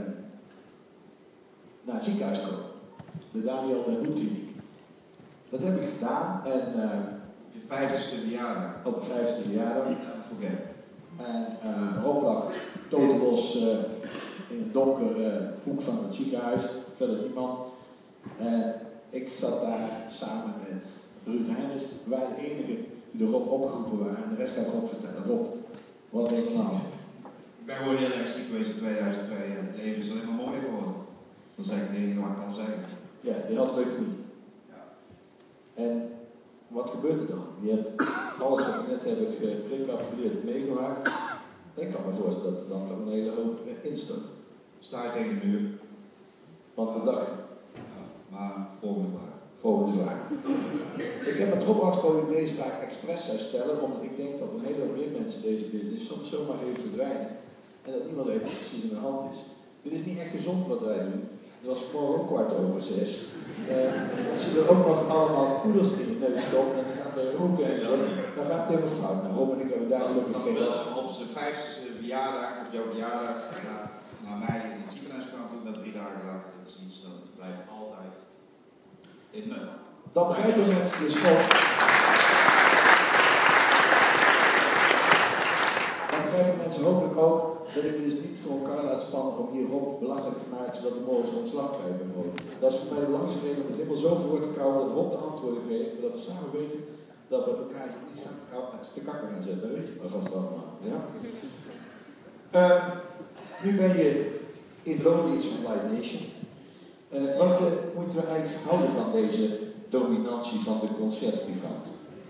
naar het ziekenhuis komen? De Daniel de Kliniek. Dat heb ik gedaan en uh, je vijftigste verjaardag. Op mijn vijftigste verjaardag. Ja, forget. En uh, Rob lag totenlos uh, in een donker uh, hoek van het ziekenhuis, verder niemand. En ik zat daar samen met Ruud Heijnes. We waren de enigen die door Rob opgeroepen waren en de rest gaat Rob vertellen. Rob, wat is er nou? Ik ben gewoon heel erg ziek geweest in tweeduizend twee en het leven is alleen maar mooier geworden. Dat is eigenlijk het enige wat ik kan zeggen. Ja, je had leuk niet. Ja. En wat gebeurt er dan? Je hebt alles wat we net hebben gerecapituleerd meegemaakt. Ik kan me voorstellen dat er dan toch een hele hoop instort. Sta je tegen de muur? Wat de dag? Ja, maar volgende vraag. Volgende vraag. Ik heb met Rob afgesproken dat ik deze vraag expres zou stellen, omdat ik denk dat een hele hoop meer mensen deze business soms zomaar even verdwijnen. En dat niemand weet wat precies in de hand is. Dit is niet echt gezond wat wij doen. Het was morgen ook kwart over zes. Uh, als je er ook nog allemaal poeders in je neus stopt en dan gaan we roken en zo, dan gaat het helemaal fout. Nou, Rob en ik hebben daar gelukkig geen last van. Op zijn vijftigste verjaardag, op jouw verjaardag, naar, naar mij in het ziekenhuis kwam, toen ik dat drie dagen lag. Dat is iets dat blijft altijd in me. Dan begrijpen mensen dus gewoon. Dan begrijpen mensen hopelijk ook dat ik dus niet voor elkaar laat spannen om hier Rob belachelijk te maken zodat we morgen zo'n ontslag krijgen. Dat is voor mij de belangrijkste reden om het helemaal zo voor te kouwen dat Rob de antwoorden geeft, maar dat we samen weten dat we elkaar hier niet gaan te kakken gaan zetten. Weet je, maar vast allemaal. Ja? Uh, nu ben je in loondienst van Live Nation. Uh, wat uh, moeten we eigenlijk houden van deze dominantie van de concertgigant?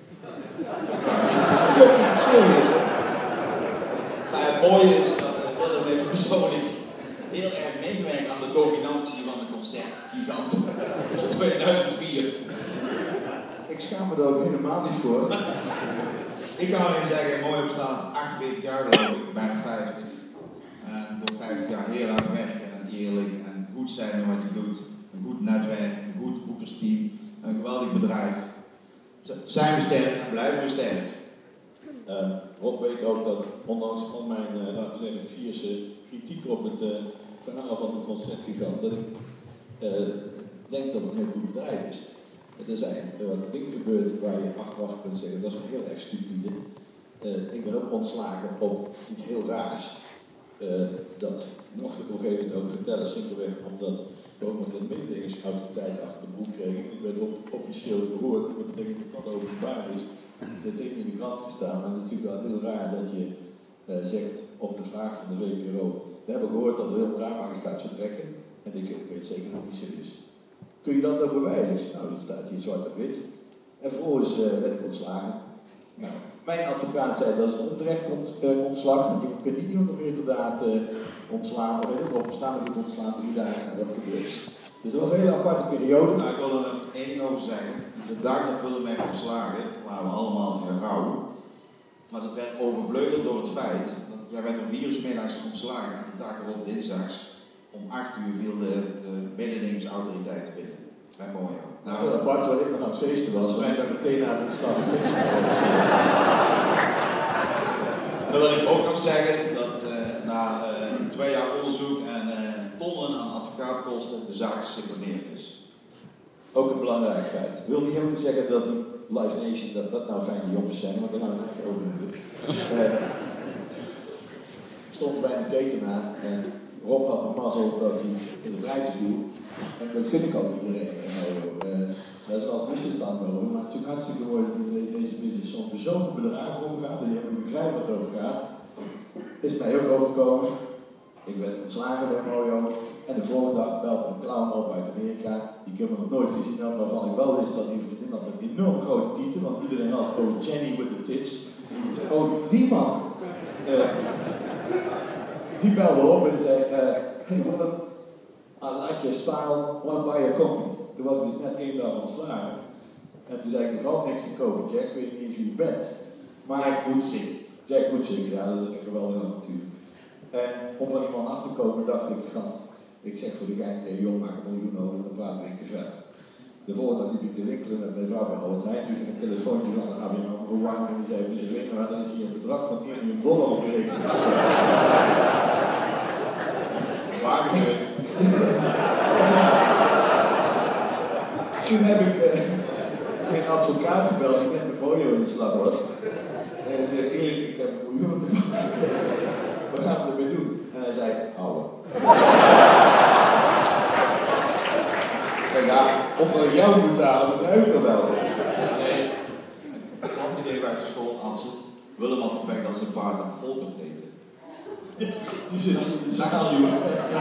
Ja, serieus hè? Nou, het mooie is dat uh, Willem heeft persoonlijk heel erg meegewerkt aan de dominantie van de concertgigant tot tweeduizend vier. Ik schaam me er ook helemaal niet voor. Ik kan alleen zeggen, mooi opstaand, achtenveertig jaar geloof ik, bijna vijftig. En door vijftig jaar heel hard werken en eerlijk en goed zijn in wat je doet. Een goed netwerk, een goed boekersteam, een geweldig bedrijf. Zijn we sterk en blijven we sterk. Uh, Rob weet ook dat, ondanks al mijn, uh, laten we zeggen, vierse kritiek op het uh, verhaal van de concertgigant, dat ik uh, denk dat het een heel goed bedrijf is. Er zijn uh, wat dingen gebeurd waar je achteraf kunt zeggen, dat is ook heel erg stupide. Uh, ik ben ook ontslagen op iets heel raars. Uh, dat mocht ik op een gegeven moment ook vertellen, simpelweg omdat we ook nog een mededingingsautoriteit achter de broek kregen. Ik werd ook officieel verhoord, dat betekent dat dat openbaar is. Dat heeft in de krant gestaan, maar het is natuurlijk wel heel raar dat je uh, zegt op de vraag van de V P R O. We hebben gehoord dat Willem Ramakers gaat vertrekken. En ik zeg, ik weet zeker nog niet serieus. Kun je dat nou bewijzen? Ik zeg, nou, dat staat hier zwart op wit. En vervolgens uh, werd ik ontslagen. Nou, mijn advocaat zei dat is een onterecht ont, uh, ontslag. Want je kunt niet iemand op inderdaad uh, ontslaan, of weet het op staande voet ontslaan, drie dagen en dat gebeurt. Dus dat was een hele aparte periode. Nou, ik wil er één ding over zeggen. De dag dat Willem werd ontslagen, waren we allemaal in rouw. Maar dat werd overvleugeld door het feit dat jij werd om vier uur 's middags ontslagen en de dag erop dinsdags om acht uur viel de, de mededingingsautoriteit binnen. Bij Mojo. Nou, dat is wel apart waar ik nog aan het feesten was, want ik ben meteen naar de ontslag gefeest. En dan wil ik ook nog zeggen dat uh, na uh, twee jaar onderzoek en uh, tonnen aan advocaatkosten de zaak geseponeerd is. Ook een belangrijk feit. Ik wil niet helemaal zeggen dat die Live Nation, dat dat nou fijne jongens zijn, want daar gaan we het even over hebben. uh, stond bij een ketenaar en Rob had de mazzel dat hij in de prijzen viel. En dat gun ik ook iedereen. Uh, dat is als misverstand over, maar het is ook hartstikke mooi dat deze business soms bezopen bedragen omgaat, dat je helemaal begrijpt wat het over gaat. Is mij ook overkomen. Ik werd ontslagen bij Mojo en de volgende dag belt een clown op uit Amerika, die ik helemaal nog nooit gezien had, waarvan ik wel wist dat die vriendin had met een enorm grote titel, want iedereen had over Jenny with the tits. Ik zei, oh die man, uh, die belde op en zei, uh, hey Willem, I like your style, want to buy your company. Toen was ik dus net één dag ontslagen. En toen zei ik, er valt niks te kopen, Jack, ik weet niet eens wie je bent. Maar Jack Woodsick. Jack Woodsick, ja, dat is een geweldige natuurlijk. En om van iemand af te komen dacht ik van, ik zeg voor de gein tegen jong, maak een miljoen over en dan praten we een keer verder. De volgende dag liep ik te winkelen met mijn vrouw bij Albert Heijn, toen ging een telefoontje van de A B N AMRO en die zei, meneer Veener, dan is hier een bedrag van één miljoen dollar op de rekening gestort. Waar gebeurt? Toen heb ik uh, een advocaat gebeld die net met Mojo in de slag was. En hij zei, Erik, ik heb een miljoen. We gaan het ermee doen. En hij zei, ouwe. En ja, onder jou moet betalen, begrijp ik er wel. Nee, ik kwam niet even uit de school, Ansel. Willem had de pech dat zijn paard aan Volkert eten. Die zit in de zaal, jongen.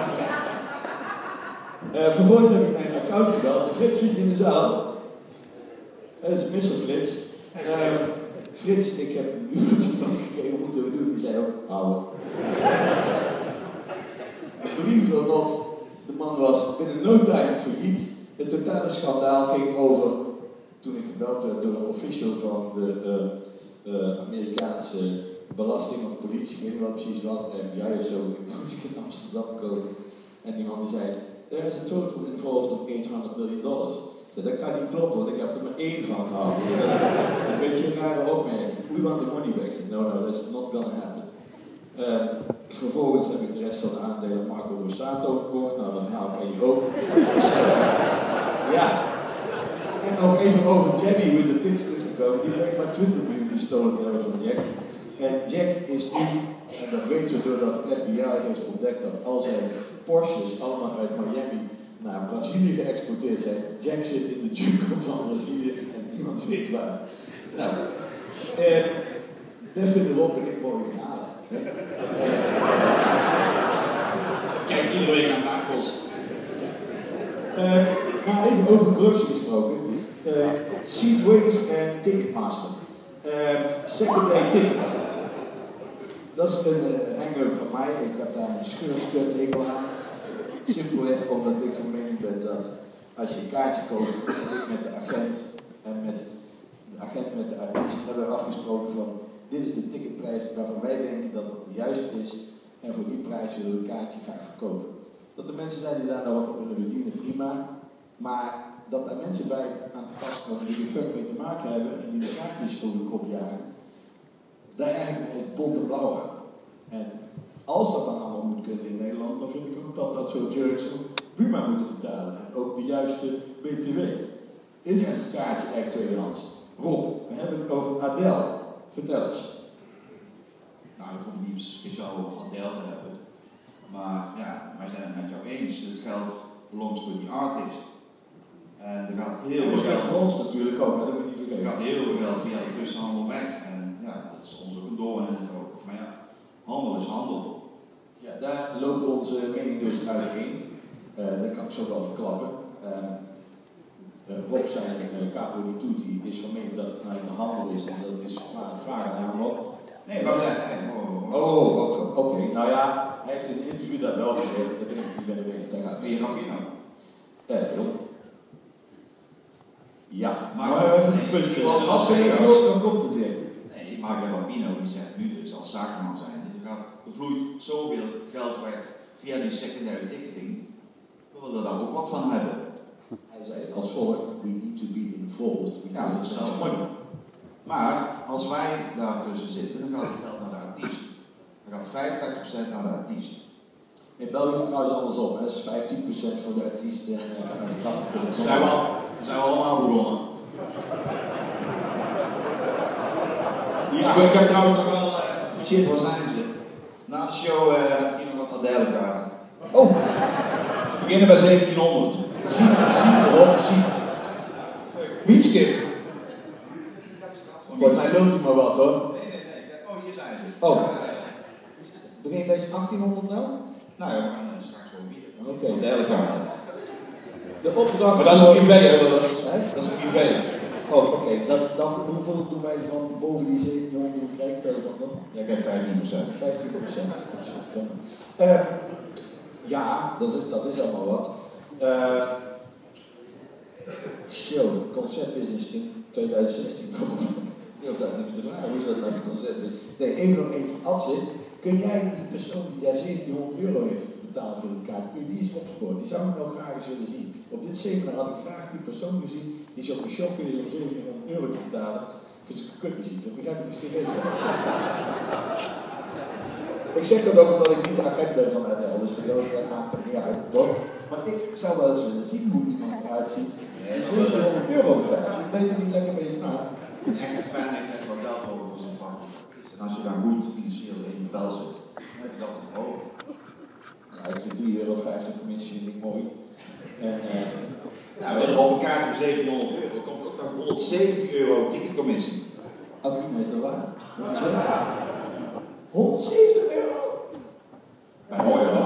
Uh, vervolgens heb ik mijn account gebeld. Frits zit in de zaal. Dat is mister Frits. Uh, Frits, ik heb nu het bedankt gekregen, wat moeten we doen? Die zei ook, houden. Believe it or not, de man was binnen no time failliet. Het totale schandaal ging over, toen ik gebeld werd door een official van de uh, uh, Amerikaanse belasting of politie, ik weet niet wat het precies was, en juist zo moest ik in Amsterdam komen. En die man die zei, there is a total involved of eight hundred million dollars. Ik zei, dat kan niet kloppen, want ik heb er maar één van gehad. Dus dat is een beetje een rare opmerking. We want the money back. Ik zei, no, no, that's not gonna happen. Uh, vervolgens heb ik de rest van de aandelen Marco Borsato verkocht. Nou, dat verhaal ken je ook. Dus, uh, ja. En nog even over Jenny with the tits terug te komen. Die bleek maar twintig miljoen gestolen te hebben van Jack. En Jack is nu, en dat weten we doordat het F B I heeft ontdekt dat al zijn Porsches allemaal uit Miami naar Brazilië geëxporteerd zijn. Jack zit in de jungle van Brazilië en niemand weet waar. Nou, eh, dat vinden Rob en ik mooie verhalen. Kijk iedere week naar Napels. Uh, maar even over corruptie gesproken. Uh, Seatways en Ticketmaster. Uh, second day ticket. Dat is een uh, hang-up van mij. Ik heb daar een scheurskut hekel aan. Simpelweg omdat ik van mening ben dat als je een kaartje koopt, ik met de agent en met de agent met de artiest hebben afgesproken van dit is de ticketprijs waarvan wij denken dat dat de juiste is en voor die prijs willen we een kaartje graag verkopen. Dat er mensen zijn die daar nou wat op willen verdienen, prima. Maar dat er mensen bij aan te pas komen die er fuck mee te maken hebben en die de kaartjes over de kop jagen, daar eigenlijk het bont en blauw aan. En als dat dan allemaal moet kunnen in Nederland, dan vind ik ook dat dat soort jerks ook prima moeten betalen. En ook de juiste B T W. Is het kaartje echt tweedehands? Rob, we hebben het over Adele. Vertel eens. Nou, ik hoef niet speciaal over Adele te hebben. Maar ja, wij zijn het met jou eens. Het geld belongs to the artist. En er gaat heel veel geld voor ons natuurlijk ook, dat hebben we niet vergeten. Er gaat heel veel geld via de tussenhandel weg. En ja, dat is ons ook een doorn in het oog. Maar ja, handel is handel. Ja, daar loopt onze mening dus uiteen. Uh, dat kan ik zo wel verklappen. Uh, uh, Rob zijn uh, capo di tutti is van mening dat het nou in de handel is en dat is maar vraag en aanbod. Nee, wacht even. Nee, oh, oh, oh, oh oké. Okay. Nou ja, hij heeft in een interview dat wel gezegd, dat ben ik niet ben het eens. Daar gaat weer Rapino. Eh, joh. Ja, maar, maar maar even een nee, punt. Als, als als, je als, dan komt het weer. Nee, Marco Rapino die zegt nu dus als zakenman zijn, er, gaat, er vloeit zoveel geld weg via die secondary ticketing, we willen daar ook wat van hebben. Hij zei het als volgt, we need to be involved. Ja, dat is zelfs mooi. Maar als wij daartussen zitten, dan gaat het geld naar de artiest. Dan gaat vijfentachtig procent naar de artiest. In België is het trouwens andersom, hè? Dat is vijftien procent voor de artiest en tachtig procent. Ja, zijn we, al, zijn we allemaal begonnen. Ja. Ik, ik heb trouwens nog wel uh, shit, waar zijn ze? Na de show uh, heb je nog wat Adele-kaarten. Oh! Ze beginnen bij zeventienhonderd. Zie, zie erop, zie. Wietskip. Voor mij loopt het maar wat hoor. Nee, nee, nee. Oh, hier zijn ze. Oh. Begin je bij achttienhonderd nou? Nou ja, we gaan uh, straks gewoon bieden. Oké. Okay. Adele-kaarten. De opdracht. Maar dat is privé, hè? Dat is privé. Oh, oké. Okay. Dan hoeveel doen wij van boven die zeventienhonderd krijg ik tegen dan? Jij krijgt vijftien procent. vijftien procent. Uh, ja, dat is, dat is allemaal wat. Uh, show, conceptbusiness in twintig zestien. Of dat is de vraag, hoe is dat nou die conceptbusiness? Nee, even nog eentje. Adse, kun jij die persoon die daar zeventienhonderd euro heeft betaald voor de kaart, kun je die eens opsporen? Die zou ik nou graag eens willen zien. Op dit seminar had ik graag die persoon gezien die zo een shock is om zeventienhonderd euro te betalen voor zijn kutmuziek. Dat begrijp ik misschien niet. Ik zeg dat ook omdat ik niet agent ben van Adele, dus dat maakt er niet uit, toch? Maar ik zou wel eens willen zien hoe iemand eruit ziet die zeventienhonderd euro betaalt. Ik weet het niet lekker bij je knaar. Een echte fan heeft echt wel geld nodig voor zijn vak. En als je dan goed financieel in je vel zit, dan heb je dat te hoog. Ja, ik vind drie euro vijftig commissie niet mooi. En, uh, nou, we op een kaart voor zeventienhonderd euro komt ook nog honderdzeventig euro ticketcommissie. Oké, maar is dat waar? honderdzeventig euro? Bij mooi wel.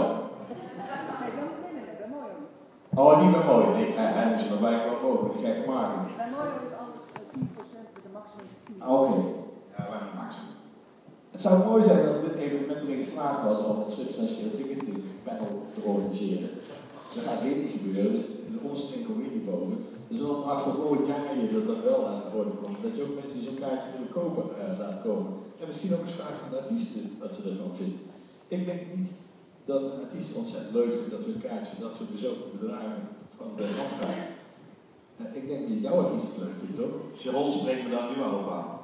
Oh, niet bij mooi. Nee, hij, hij moest er nog bij wel boven. Dat ga ik maken. Bij mooi is anders tien procent met de maximum tien. Oké. Okay. Ja, wij hebben maximum. Het zou mooi zijn als dit evenement erin geslaagd was om het substantieel ticketing panel te organiseren. Dat gaat weer niet gebeuren, dus de onderstreep komt weer niet boven. Dus een opdracht voor volgend jaar je dat dat wel aan de orde komt. Dat je ook mensen die zo'n kaartje willen kopen uh, laat komen. En misschien ook eens vraagt aan de artiesten wat ze ervan vinden. Ik denk niet dat een artiest ontzettend leuk vindt dat we een kaartje van dat soort bezochte bedragen van de hand gaan. Uh, ik denk niet dat jouw artiest het leuk vindt, toch? Sharon spreekt me daar nu al op aan.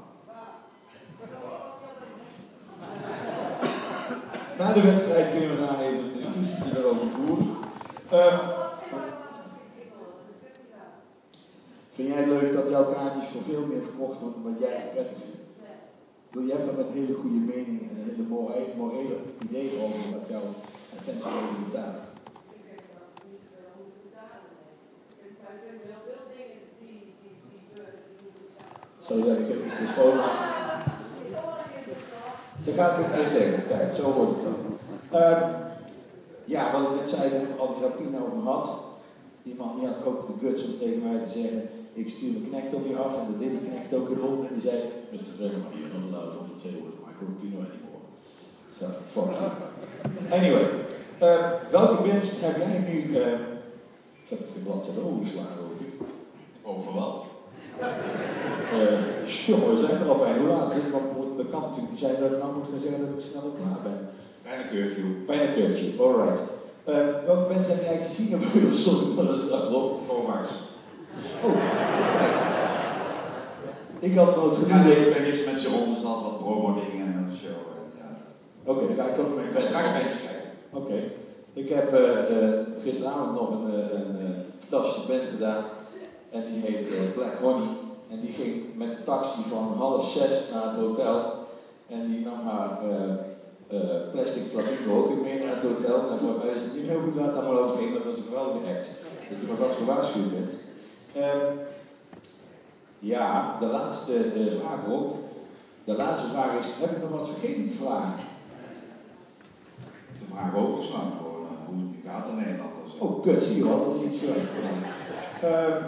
Na de wedstrijd kunnen we daar even een discussie erover voeren. Uh, vind jij het leuk dat jouw kaartjes voor veel meer verkocht worden dan wat jij prettig vindt? Je hebt toch een hele goede mening en een hele morele, morele idee over wat jouw fans willen betalen. Zo ja, ik heb een microfoon. Ze gaat het niet zeggen, kijk, zo wordt het dan. Uh, ja, wat ik net zei, we al die Rapino gehad. Die man die had ook de guts om tegen mij te zeggen, ik stuur mijn knecht op je af en dat deed die knecht ook in Londen en die zei, mister Verma, you're not allowed on the table with Michael Rapino anymore. So, fuck you. Anyway, uh, welke bands heb jij nu, uh, ik heb er geen bladzijde overgeslagen hoor ik. Overal. Uh, jongen, we zijn er al bij. Hoe laat zit? Want dat kan natuurlijk niet zijn dat ik nou moet gaan zeggen dat ik snel klaar ben. Bijna curfew. Bijna curfew, alright. Uh, welke mensen heb je eigenlijk gezien op Wilson? Dat is daar op. Vomax. Oh, right. Ik had nooit Ja, nee, ik ben gisteren met Sharon, dus altijd wat promo-dingen en een show. Ja. Oké, okay, dan ga ik ook mee. Ik ga straks een beetje kijken. Oké. Okay. Ik heb uh, uh, gisteravond nog een, uh, een uh, fantastische band gedaan. En die heet uh, Black Ronnie. En die ging met de taxi van half zes naar het hotel. En die nam haar uh, uh, plastic flamingo ook mee naar het hotel. En voor mij is het niet heel goed waar het allemaal over ging. Dat was een geweldige act. Dat je maar vast gewaarschuwd bent. Uh, ja, de laatste uh, vraag op. De laatste vraag is, heb ik nog wat vergeten te vragen? De vraag overgeslaan, gewoon uh, hoe het nu gaat in Nederland. Dus, uh, Oh, kut, zie je wel, dat is iets veranderd. Uh,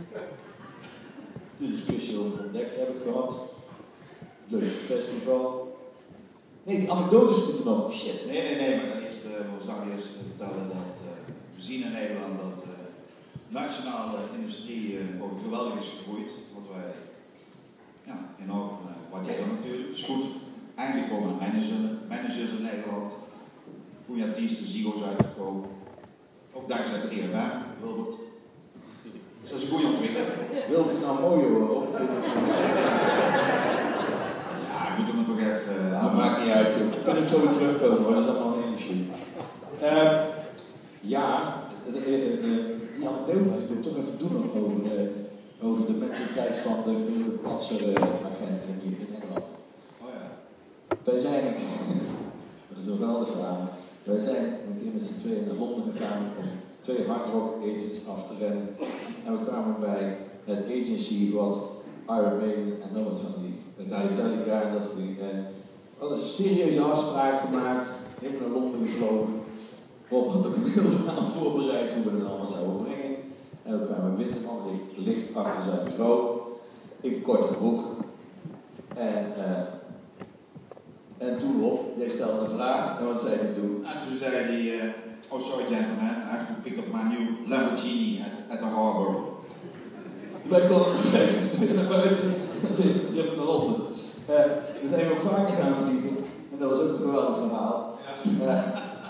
de discussie over ontdekt heb ik gehad. Het leukste festival. Nee, die anekdotes moeten nog. Shit. Nee, nee, nee, maar eerst, uh, we zouden eerst vertellen dat uh, we zien in Nederland dat de uh, nationale industrie uh, ook geweldig is gegroeid. Wat wij ja, enorm uh, waarderen natuurlijk. Het is goed. Eindelijk komen er managers, managers in Nederland. Goede artiesten, Ziggo's uitverkopen. Ook dankzij het E F M, Wilbert. Dus dat is een goede ontwikkeling. Wilbert is nou mooi hoor. Op. Ja, ik moet hem er nog even... Uh, nou, maakt niet uit. We kunnen zo weer terugkomen hoor, dat is allemaal een issue. Uh, ja, uh, uh, uh, die anekdotes wil ik toch even doen nog over, uh, over de mentaliteit van de, de passeragenten hier in Engeland. Oh ja. Wij zijn, dat is ook een ander verhaal, wij zijn een keer met z'n tweeën naar Londen gegaan om twee hardrock agents af te rennen. En we kwamen bij het agency wat Iron Maiden en nog wat van die Metallica en dat soort dingen. En we hadden een serieuze afspraak gemaakt, even naar Londen gevlogen. Rob had ook een heel verhaal voorbereid hoe we het allemaal zouden brengen. En we kwamen binnen, man ligt, ligt achter zijn bureau. Ik een korte broek. En, uh, en toen Rob, jij stelde een vraag. En wat zei hij toen? En toen zei hij, uh, oh sorry gentlemen, I have to pick up my new Lamborghini at, at the harbor. Wij konden nog even naar buiten en zeven trip naar Londen. Uh, we zijn ook vaker gaan vliegen. En dat was ook een geweldig verhaal. Uh,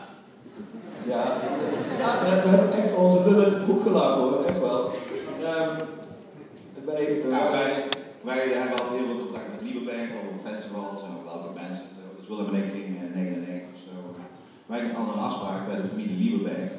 ja, we hebben echt onze lullen in de broek gelachen hoor, echt wel. Um, wij, uh, ja, wij, wij hebben altijd heel veel contact met Lieberberg over festivals en over welke bands. Dus Willem en ik gingen in negenennegentig of zo. Wij hadden een afspraak bij de familie Lieberberg.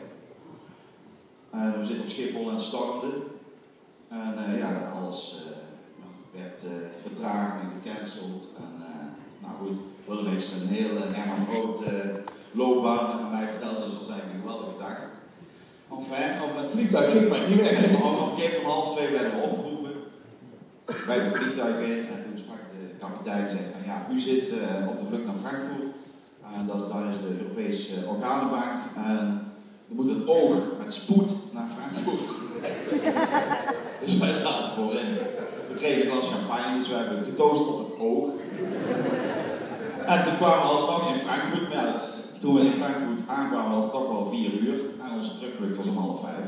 En we zitten op Schiphol en het stormde. En uh, ja, alles uh, werd uh, vertraagd en gecanceld. En uh, nou goed, Willem heeft een hele Herman Brood uh, loopbaan aan mij verteld, dus dat was eigenlijk een geweldige dag. Enfin, op het vliegtuig ging maar niet weg. Op een keer om half twee werden we opgeroepen bij het vliegtuig in. En toen sprak de kapitein en zei van ja, u zit uh, op de vlucht naar Frankfurt. En dat, daar is de Europese uh, organenbank. En er moet een oog met spoed naar Frankfurt. Dus wij zaten voorin. We kregen een glas champagne, dus we hebben getoost op het oog. En toen kwamen we alsnog in Frankfurt. Maar ja, toen we in Frankfurt aankwamen was het toch wel vier uur. En onze terugvlucht was om half vijf.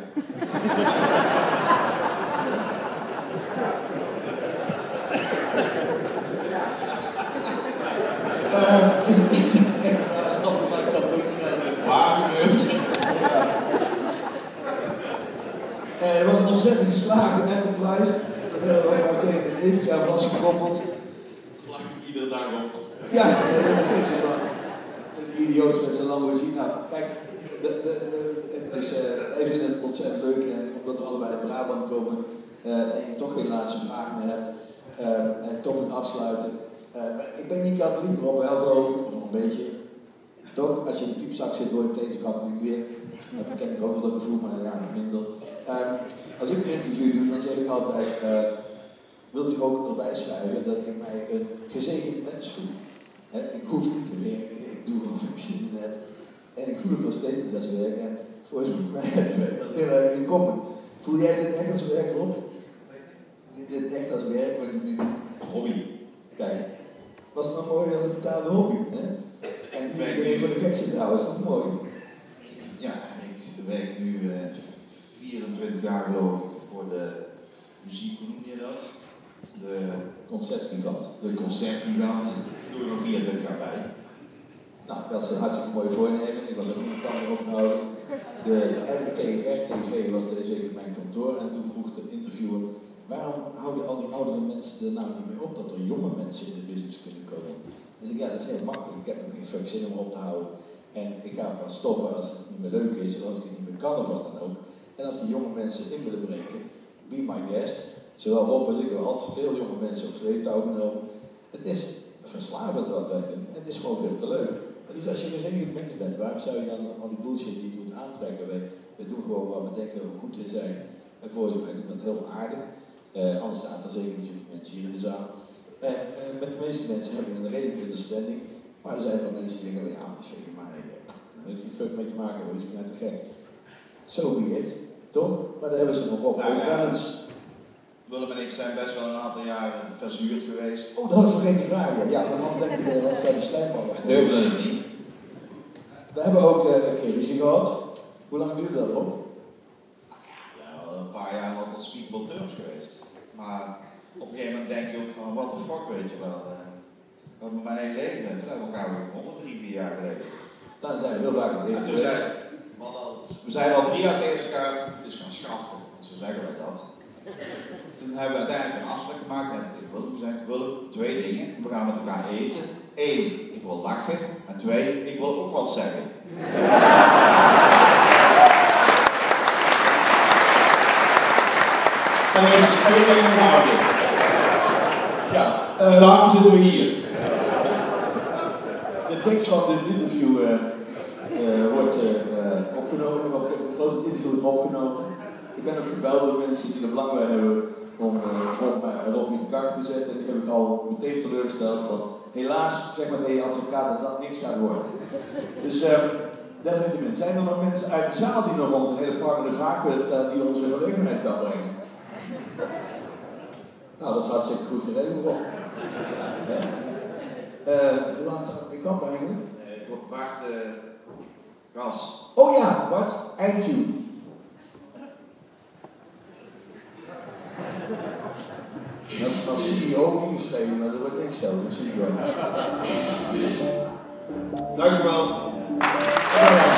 uh, is het is het echt waar gebeurd? Het was een ontzettend geslaagde enterprise. Dat hebben we ook maar meteen een eentje aan vastgekoppeld. Lach ik iedere dag op. Ja, dat is steeds wel. Een idioot met zijn Lamborghini. Nou, kijk, de, de, de, het is, uh, wij vinden het ontzettend leuk en omdat we allebei uit Brabant komen uh, en je toch geen laatste vraag meer hebt uh, en toch moet afsluiten. Uh, ik ben niet katholiek, Rob wel geloof ik, of nog een beetje. Toch, als je in de piepzak zit, word je steeds katholiek weer. Dat ken ik ook wel dat gevoel, maar ja, minder. Uh, als ik een interview doe, dan zeg ik altijd, uh, wilt u ook erbij schrijven dat ik mij een gezegend mens voel. He, ik hoef niet te werken, ik doe wat ik zin heb. En ik voel het nog steeds niet als werk. En volgens mij hebben wij dat heel erg in common. Voel jij dit echt als werk op? Voel je dit echt als werk, wat je nu doet? Hobby. Kijk, was het nou mooi als een betaalde hobby, hè? En ik ben voor de gekste trouwens, dat is mooi. Ja, ik werk nu uh, vierentwintig jaar geloof ik voor de muziek, hoe noem je dat? De concertgigant. De concertgigant. Daar doe ik nog vierentwintig jaar bij. Nou, dat is een hartstikke mooi voornemen. Ik was ook nog een tanden opgehouden. De R T R T V was deze week op mijn kantoor en toen vroeg de interviewer, waarom houden al die oudere mensen er nou niet meer op dat er jonge mensen in de business kunnen komen? Dus ik ja, dat is heel makkelijk. Ik heb nog geen fuck zin om op te houden. En ik ga pas stoppen als het niet meer leuk is, of als ik het niet meer kan of wat dan ook. En als die jonge mensen in willen breken, be my guest. Zowel Rob als ik hebben altijd veel jonge mensen op sleeptouw genomen. Het is verslavend wat wij doen. Het is gewoon veel te leuk. Dus als je een gezegend mens bent, waarom zou je dan al die bullshit die je moet aantrekken? Wij, wij doen gewoon wat we denken dat we goed in zijn. En volgens mij doen we dat heel aardig. Uh, anders staat er zeker niet zoveel mensen hier in de zaal. En uh, met de meeste mensen hebben we een redelijke understanding. Maar er zijn wel mensen die denken, ja, dat is veel maar daar heb je fuck mee te maken, hoor. Dus ik ben te gek. So be it, toch? Maar daar hebben ze nog op. Nou, ja. Eens... Willem en ik zijn best wel een aantal jaren verzuurd geweest. Oh, dat had ik vergeten te vragen. Ja, maar anders denk ik dat zij de slijmbal op. Durfde het niet. We hebben ook uh, een keer ruzie gehad. Hoe lang duurde dat op? We zijn al een paar jaar wat als speakable terms geweest. Maar op een gegeven moment denk je ook van, what the fuck, weet je wel. Uh, wat met mijn hele leven. Toen hebben we elkaar weer gevonden, drie, vier jaar geleden. Dan zijn we heel vaak in En deze toen zijn, we, al, we zijn al drie jaar tegen elkaar dus gaan schaften. Zo zeggen wij dat. Toen hebben we uiteindelijk een afspraak gemaakt en tegen Willem gezegd, Willem, twee dingen. We gaan met elkaar eten. Eén, ik wil lachen. En twee, ik wil ook wat zeggen. En dat is twee dingen houden. Ja, En daarom zitten we hier. de tekst van dit interview uh, uh, wordt uh, opgenomen, of ik geloof dat het interview wordt opgenomen. Ik ben ook gebeld door mensen die er belang bij hebben om uh, op uh, Rob in de kakker te zetten. En die heb ik al meteen teleurgesteld van, helaas, zeg maar tegen je advocaat dat dat niks gaat worden. Dus uh, desalniettemin, zijn er nog mensen uit de zaal die nog ons een hele prangende vraag willen stellen die ons in verlegenheid kan brengen? Nou, dat is hartstikke goed geregeld, Rob. Ja. Uh, hoe laat zou ik kap eigenlijk? Nee, het wordt Bart uh, Ras. Oh ja, Bart, eindtune. Dat is als C E O ingeschreven, maar dat wordt niks zo, dat zie ik wel. Dank u wel. Ja.